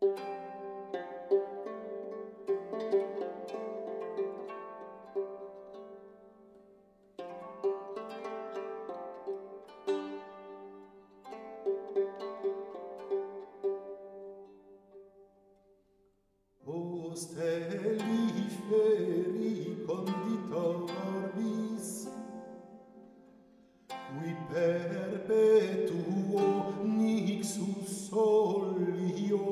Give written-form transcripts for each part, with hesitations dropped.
Stelliferi conditorbis, qui perpetuo nixus solio,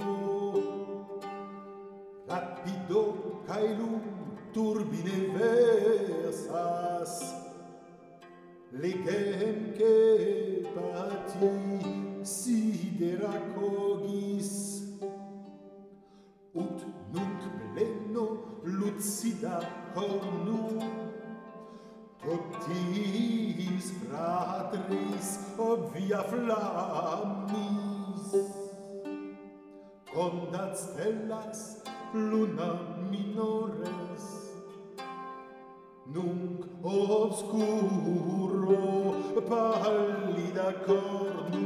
rapido caelum turbine versas, legem que pati sidera cogis, ut nunc pleno lucida cornu totis fratris obvia flammis condat stellas luna minores nunc obscuro pallida cornu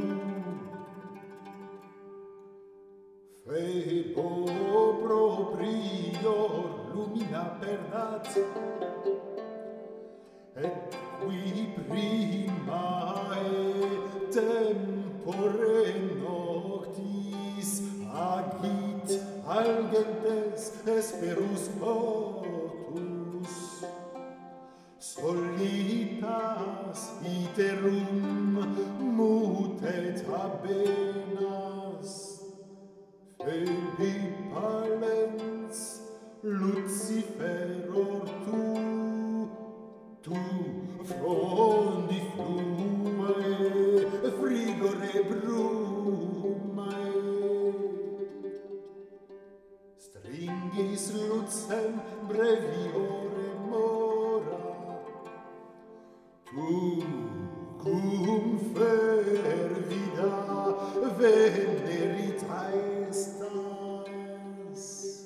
Febo proprior lumina perdat, et qui primae tempore noctis agit algentes esperus hortus, solitas iterum mutet habenas, Febi palens Luciferor tu frondi fluae, frigore brumae. Stringis lucem breviore mora, tu cum fervida venerita estas.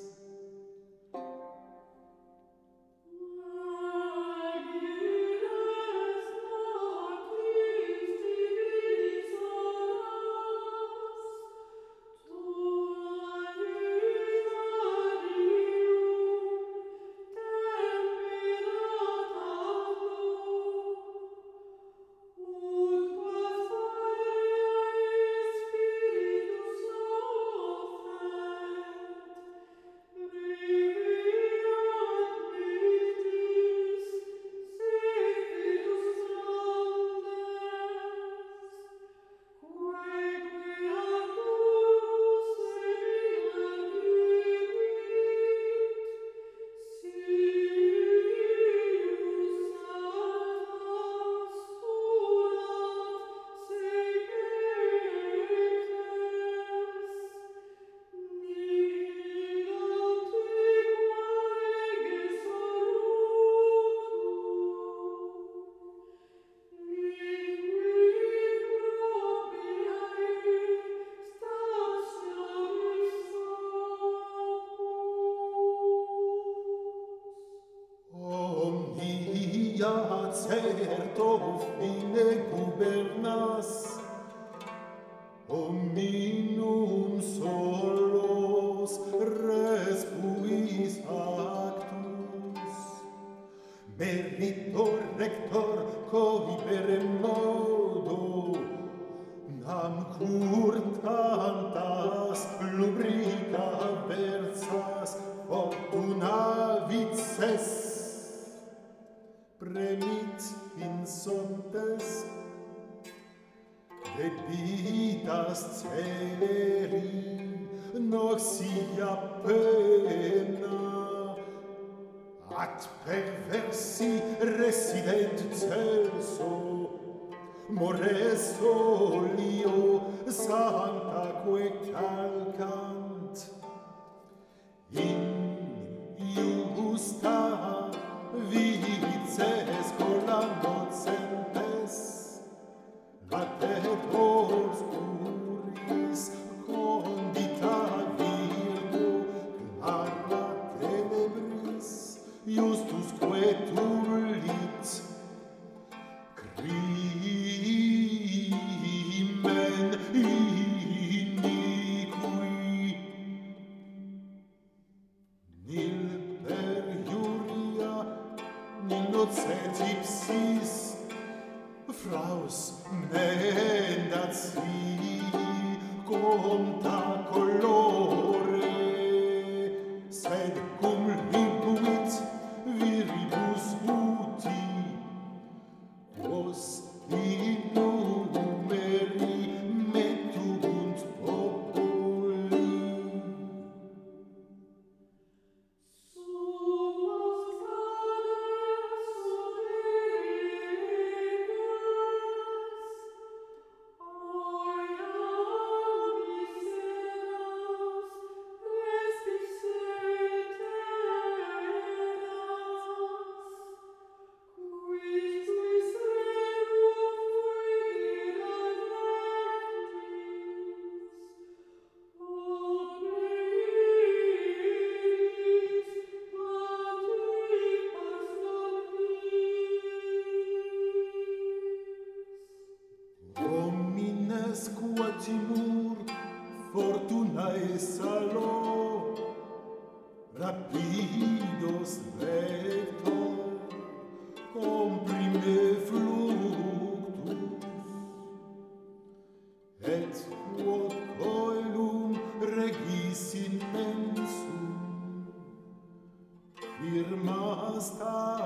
Certo fine gubernas, hominum solos respuis actus, meritor rector cohibere modo, nam curtantas lubrica versas fortuna vices, premit insontes, debitas celeri, noxia pena, at perversi resident celso, mores olio santaque calcant, in justa vices collandocentes, latet obscuris condita virgo, clara tenebris justus que tullit, crime ragazzi conta colore, sed cum libuit viribus uti, quos in numeri mettunt populi. Homines quatimur fortunae salo, rapidos vector, comprime fluctus, et quod coelum regis immensum, firma sta